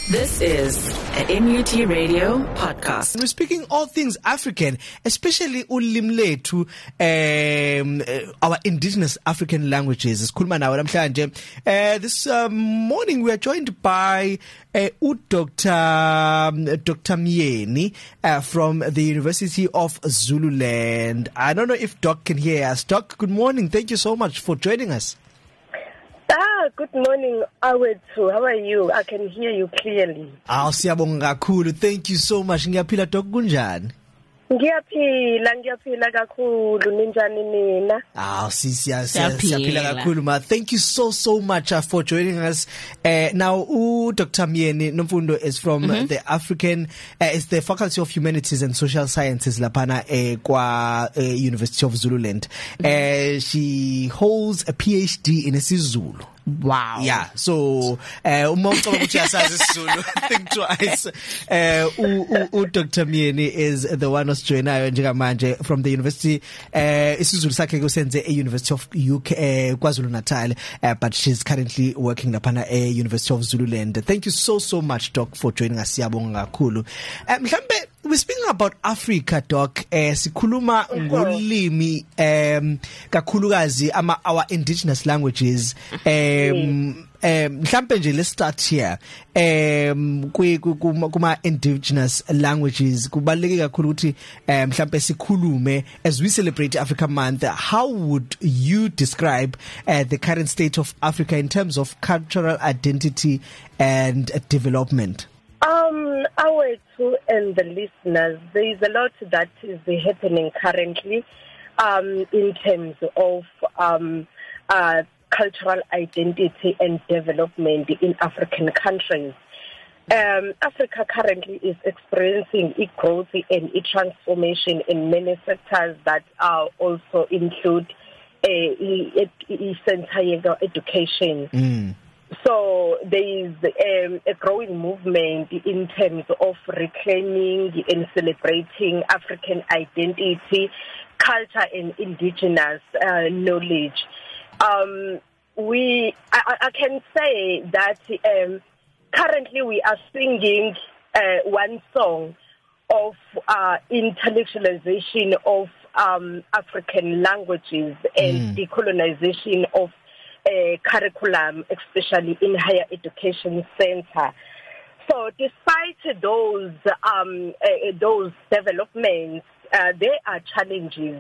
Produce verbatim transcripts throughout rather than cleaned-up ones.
This is an M U T Radio podcast. We're speaking all things African, especially uLimi lethu, um, uh, our indigenous African languages. Sikhuluma nawe namhlanje. Uh, this uh, morning we are joined by uh, Doctor Um, Doctor Myeni uh, from the University of Zululand. I don't know if Doc can hear us. Doc, good morning. Thank you so much for joining us. Ah, good morning, Awethu. How are you? I can hear you clearly. Ah, siyabonga kakhulu. Thank you so much. Ngiyaphila Doc, kunjani? Ngiyaphila, ngiyaphila kakhulu. Ninjani nina? Ah, sisiya siyaphila kakhulu ma. Thank you so so much uh, for joining us. Uh, now, u Doctor Myeni Nomfundo is from mm-hmm. the African uh, is the Faculty of Humanities and Social Sciences lapana eh, kwa uh, University of Zululand. Mm-hmm. Uh, she holds a P H D in isiZulu. Wow. Yeah. So, uh, uma ucaba ukuthi yasazi isiZulu, think twice. Uh, u, u, u Doctor Myeni is the one who's joinayo njengamanje from the University uh isiZulu sakhe kusenze e University of U K uh, KwaZulu Natal, uh, but she's currently working lapana e University of Zululand. Thank you so so much Doc for joining us. Siyabonga kakhulu. Uh, mhlambe we're speaking about Africa, Doc. Uh, sikhuluma ngolimi um kakhulukazi ama our indigenous languages. Um um mhlambe nje let's start here. Um kuma indigenous languages kubaluleke kakhulu ukuthi mhlambe sikhulume as we celebrate Africa Month. How would you describe uh, the current state of Africa in terms of cultural identity and uh, development? Um, Awethu and the listeners, there is a lot that is happening currently um, in terms of um, uh, cultural identity and development in African countries. Um, Africa currently is experiencing a growth and a transformation in many sectors that are also include a, a, a education. Mm. So there is um, a growing movement in terms of reclaiming and celebrating African identity, culture, and indigenous uh, knowledge. Um, we, I, I can say that um, currently we are singing uh, one song of uh, intellectualization of um, African languages and mm. decolonization of Uh, curriculum, especially in higher education center. So, despite those um, uh, those developments, uh, there are challenges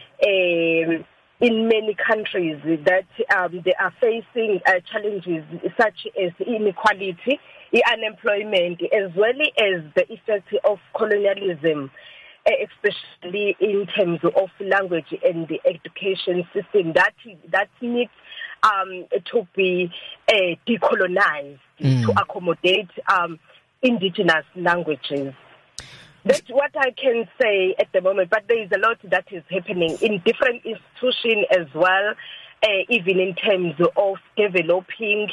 uh, in many countries that um, they are facing uh, challenges such as inequality, unemployment, as well as the effect of colonialism, especially in terms of language and the education system that that needs um, to be uh, decolonized mm. to accommodate um, indigenous languages. That's what I can say at the moment, but there is a lot that is happening in different institutions as well, uh, even in terms of developing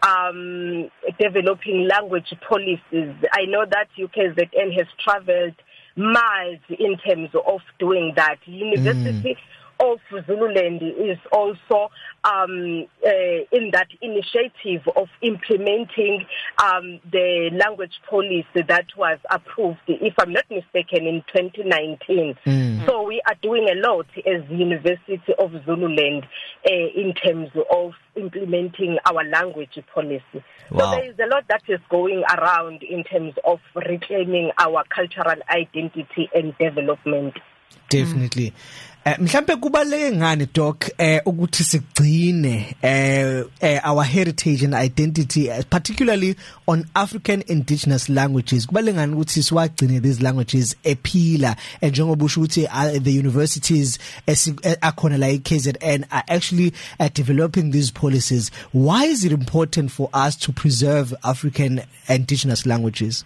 um, developing language policies. I know that U K Z N has traveled miles in terms of doing that. University mm. of Zululand is also um, uh, in that initiative of implementing um, the language policy that was approved, if I'm not mistaken, in twenty nineteen. Mm. So we are doing a lot as University of Zululand uh, in terms of implementing our language policy. Wow. So there is a lot that is going around in terms of reclaiming our cultural identity and development. Definitely. Uh, mhlambe kubaleke ngani Doc eh ukuthi sigcine eh our heritage and identity, uh, particularly on African indigenous languages? Kubaleke ngani ukuthi siwagcine these languages ephila njengoba usho ukuthi the universities akhona la K Z N are actually uh, developing these policies? Why is it important for us to preserve African indigenous languages?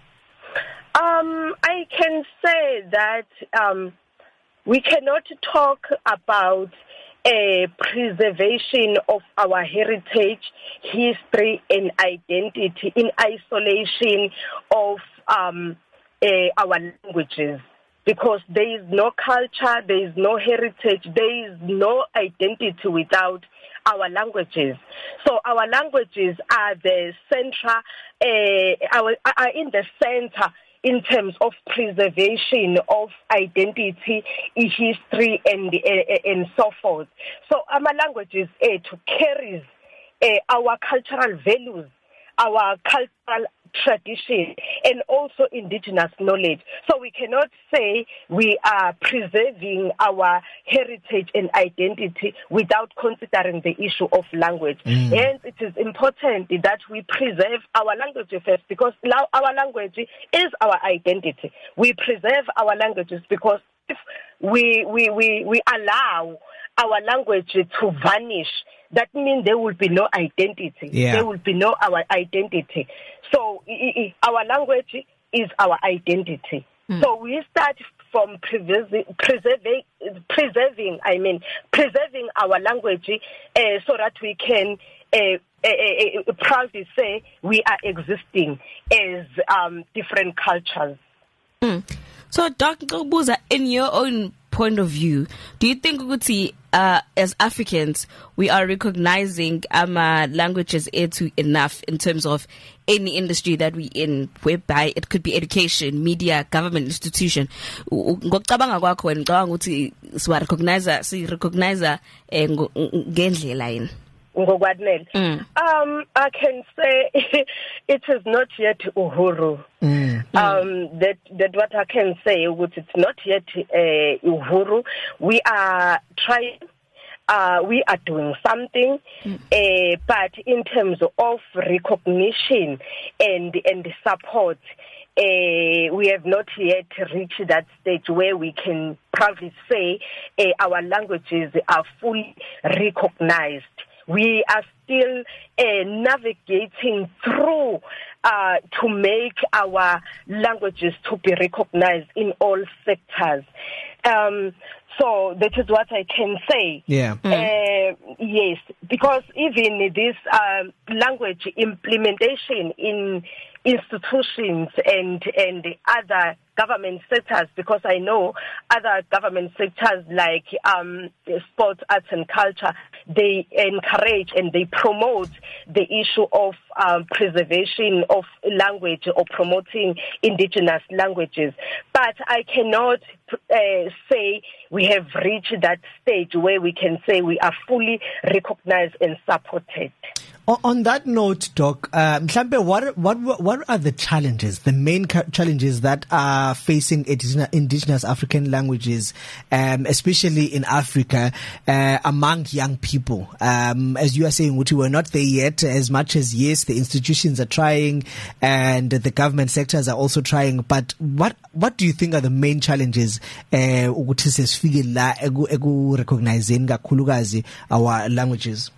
Um I can say that um we cannot talk about a preservation of our heritage, history, and identity in isolation of um, uh, our languages, because there is no culture, there is no heritage, there is no identity without our languages. So our languages are the central, uh, our, are in the center in terms of preservation of identity, history, and uh, and so forth. So our languages uh, to carries uh, our cultural values, our cultural tradition, and also indigenous knowledge. So we cannot say we are preserving our heritage and identity without considering the issue of language. Mm. Hence, it is important that we preserve our language first, because our language is our identity. We preserve our languages because if we we we, we allow our language to vanish, that means there will be no identity. Yeah. There will be no our identity. So I, I, our language is our identity. Mm. So we start from preserving, preserving, preserving. I mean, preserving our language uh, so that we can uh, uh, uh, proudly say we are existing as um, different cultures. Mm. So, Doctor Buza, in your own point of view, do you think uh, as Africans we are recognizing our um, languages enough in terms of any industry that we in, whereby it could be education, media, government institution? Ngokubanga kwakho wena ngicabanga ukuthi siwa recognize si recognize ngendlela yini? Mm. Um, I can say it is not yet Uhuru. Mm. Um, that that what I can say, which it's not yet uh, Uhuru. We are trying. Uh, we are doing something, mm. uh, but in terms of recognition and and support, uh, we have not yet reached that stage where we can proudly say uh, our languages are fully recognized. We are still uh, navigating through uh, to make our languages to be recognized in all sectors. Um, so that is what I can say. Yeah. Mm. Uh, yes, because even this uh, language implementation in institutions and and other government sectors, because I know other government sectors like um, sports, arts and culture, they encourage and they promote the issue of um, preservation of language or promoting indigenous languages. But I cannot uh, say we have reached that stage where we can say we are fully recognized and supported. On that note, Doc, uh, Mhlambe, what what what are the challenges, the main ca- challenges that are facing indigenous African languages, um, especially in Africa, uh, among young people? Um, as you are saying, Uti, we're not there yet. As much as yes, the institutions are trying, and the government sectors are also trying. But what what do you think are the main challenges? Uti sesifike la egu recognizing kakhulukazi our languages.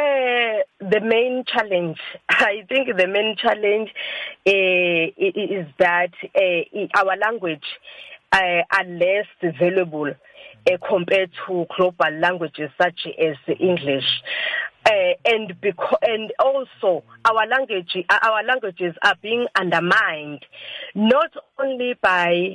The main challenge, I think the main challenge uh, is that uh, our language uh, are less valuable uh, compared to global languages such as English. Uh, and because, and also our language, our languages are being undermined, not only by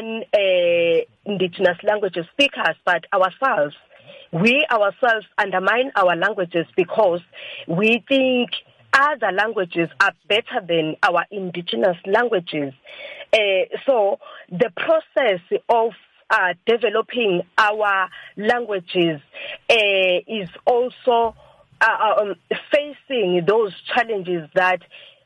non-indigenous uh, language speakers, but ourselves. We ourselves undermine our languages because we think other languages are better than our indigenous languages. Uh, so the process of uh, developing our languages uh, is also uh, um, facing those challenges that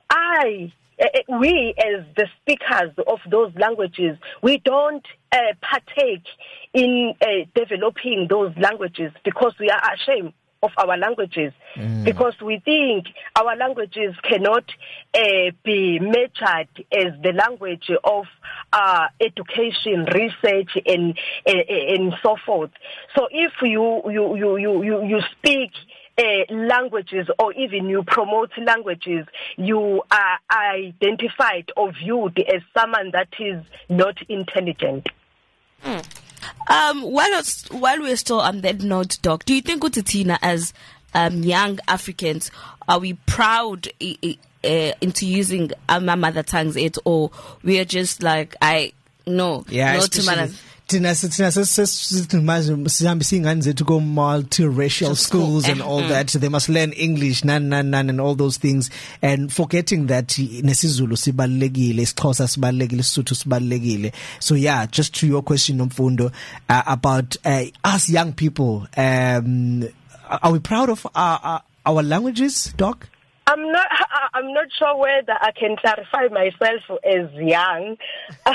I we as the speakers of those languages, we don't uh, partake in uh, developing those languages because we are ashamed of our languages, mm. because we think our languages cannot uh, be measured as the language of uh, education, research, and, and and so forth. So if you you you you you, you speak Uh, languages, or even you promote languages, you are identified or viewed as someone that is not intelligent. Mm. Um, while, while we're still on that note, Doc, do you think, Utitina, as um, young Africans, are we proud uh, into using our mother tongues, it, or we are just like, I, no, yeah, no to Tina Tina sihambe singane zethu go multiracial schools and all that. They must learn English nan nan nan and all those things, and forgetting that nesizulu sibalekile, isiXhosa sibalekile, isisuthu sibalekile. So yeah, just to your question Mfundo uh, about uh, us young people, um are we proud of our our, our languages, Doc? I'm not. I'm not sure whether I can clarify myself as young. I'm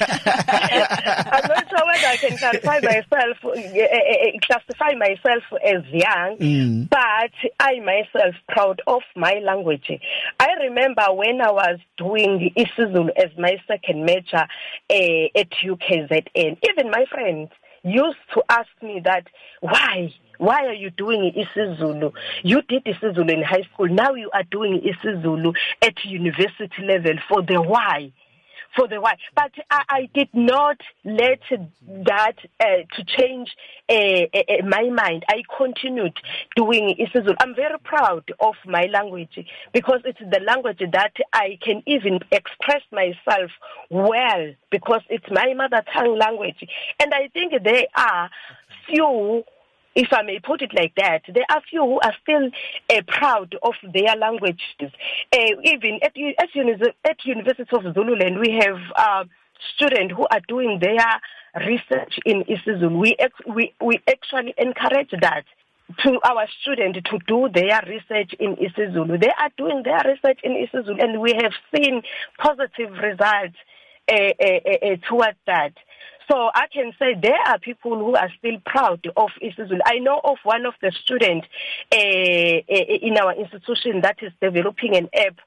not sure whether I can clarify myself, uh, classify myself as young. Mm. But I myself proud of my language. I remember when I was doing isiZulu as my second major uh, at U K Z N. Even my friends used to ask me that why. Why are you doing isiZulu? You did isiZulu in high school. Now you are doing isiZulu at university level for the why. For the why. But I, I did not let that uh, to change uh, uh, my mind. I continued doing isiZulu. I'm very proud of my language because it's the language that I can even express myself well because it's my mother tongue language. And I think there are few, if I may put it like that, there are few who are still uh, proud of their languages. Uh, even at, at, uni- at University of Zululand, we have uh, students who are doing their research in isiZulu. We, ex- we, we actually encourage that to our students to do their research in isiZulu. They are doing their research in isiZulu, and we have seen positive results uh, uh, uh, towards that. So I can say there are people who are still proud of isiZulu. I know of one of the students uh, in our institution that is developing an app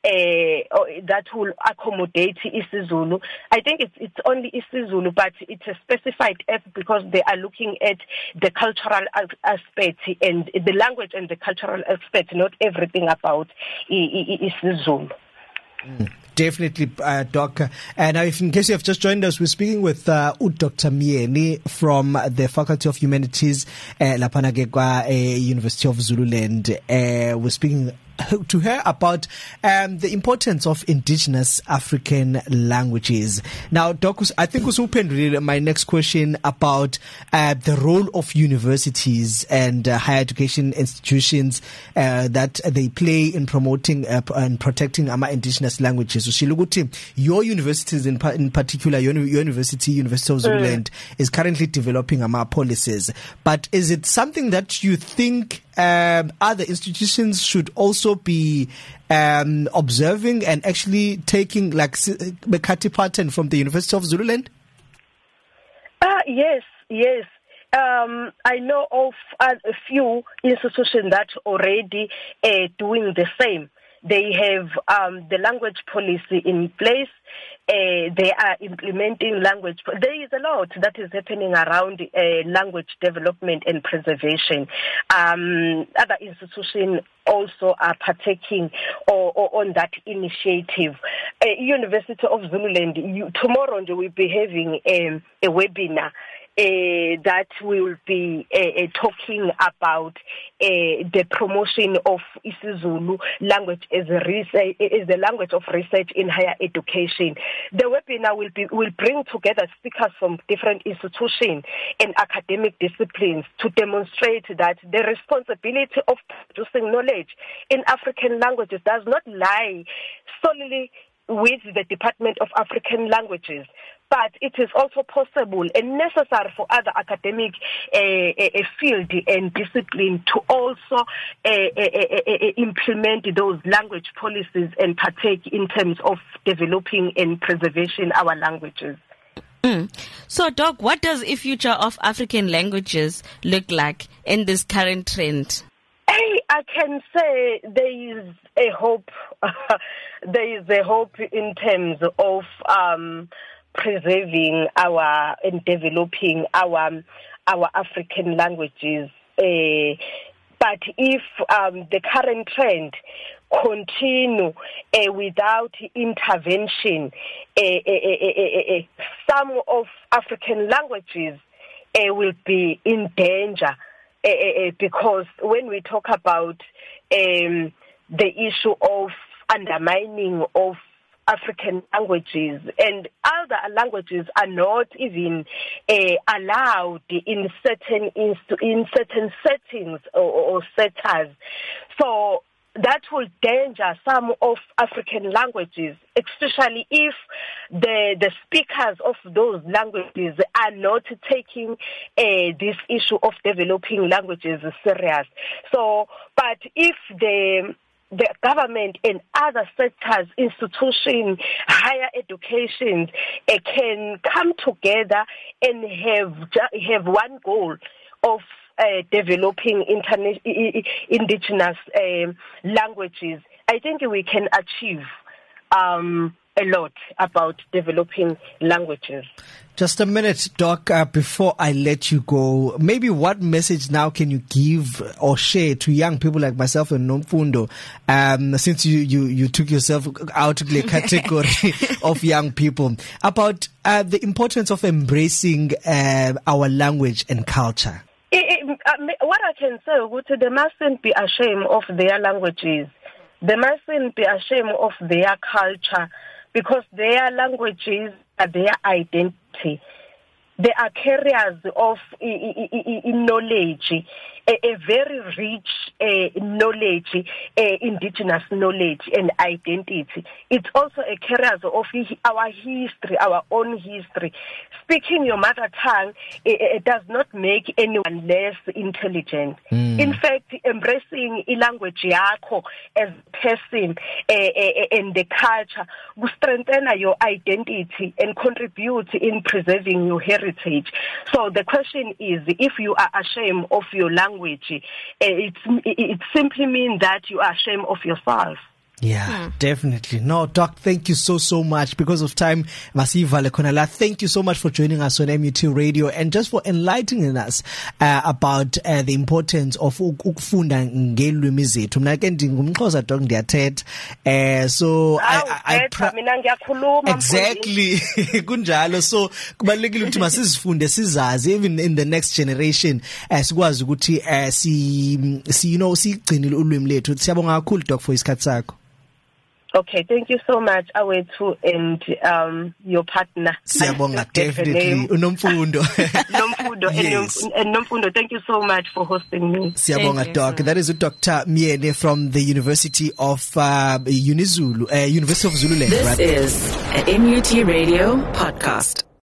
uh, that will accommodate isiZulu. I think it's, it's only isiZulu, but it's a specified app because they are looking at the cultural aspect and the language and the cultural aspect, not everything about isiZulu. Mm. Definitely, uh, Doc. And uh, if in case you have just joined us, we're speaking with uh, Doctor Myeni from the Faculty of Humanities at uh, Lapanagegwa uh, University of Zululand. Uh, we're speaking to her about um, the importance of indigenous African languages. Now, Doc, I think was open my next question about uh, the role of universities and uh, higher education institutions uh, that they play in promoting uh, and protecting our indigenous languages. So, your universities in, in particular, your, your university, University of Zululand, mm. is currently developing our policies. But is it something that you think Um, other institutions should also be um, observing and actually taking like Bekati pattern from the University of Zululand? Uh, yes, yes. Um, I know of uh, a few institutions that already uh, doing the same. They have um, the language policy in place. Uh, they are implementing language. There is a lot that is happening around uh, language development and preservation. Um, other institutions also are partaking or, or on that initiative. Uh, University of Zululand, you, tomorrow we'll be having um, a webinar Uh, that will be uh, uh, talking about uh, the promotion of isiZulu language as a research, as the language of research in higher education. The webinar will be will bring together speakers from different institutions and academic disciplines to demonstrate that the responsibility of producing knowledge in African languages does not lie solely with the Department of African Languages, but it is also possible and necessary for other academic uh, uh, field and discipline to also uh, uh, uh, implement those language policies and partake in terms of developing and preservation our languages. Mm. So, Doc, what does a future of African languages look like in this current trend? Hey, I can say there is a hope. There is a hope in terms of um, preserving our and developing our our African languages. Uh, but if um, the current trend continue uh, without intervention, uh, uh, uh, uh, uh, some of African languages uh, will be in danger. Uh, uh, because when we talk about um, the issue of undermining of African languages, and other languages are not even uh, allowed in certain inst- in certain settings or, or setters. So that will danger some of African languages, especially if the the speakers of those languages are not taking uh, this issue of developing languages serious. So, but if the the government and other sectors, institutions, higher education uh, can come together and have have one goal of Uh, developing interna- indigenous uh, languages, I think we can achieve um, a lot about developing languages. Just a minute, Doc, uh, before I let you go, maybe what message now can you give or share to young people like myself and Nomfundo, um, since you, you, you took yourself out of the category of young people, about uh, the importance of embracing uh, our language and culture? It, it, uh, what I can say, they mustn't be ashamed of their languages. They mustn't be ashamed of their culture, because their languages are their identity. They are carriers of uh, uh, uh, knowledge, a, a very rich uh, knowledge, uh, indigenous knowledge and identity. It's also a carrier of our history, our own history. Speaking your mother tongue, it, it does not make anyone less intelligent. Mm. In fact, embracing a language yakho as a person uh, uh, and the culture will strengthen your identity and contribute in preserving your heritage. So the question is, if you are ashamed of your language, uh, it, it simply means that you are ashamed of yourself. Yeah, hmm. definitely. No, Doc, thank you so, so much. Because of time, Masiva Lekonala, thank you so much for joining us on M U T Radio and just for enlightening us uh, about uh, the importance of ukufunda ngelwimi zethu. Mina ke ndingumXhosa, Doc, ndiyathetha. Uh, so I, I, I pra- mina ngiyakhuluma exactly. Kunjalo. So kubalulekile ukuthi masizifunde sizazi, even in the next generation, as sikwazi ukuthi uh, si, si you know sigcinile ulwimi lethu. Siyabonga kakhulu, Doc, for isikhathi sakho. Okay, thank you so much, Awethu, and um, your partner. Siyabonga, definitely. Unomfundo. Nomfundo, yes. and, and Nomfundo, thank you so much for hosting me. Siyabonga, Doc. That is Doctor Myeni from the University of uh, Unizulu, uh, University of Zululand. This right? is an M U T Radio podcast.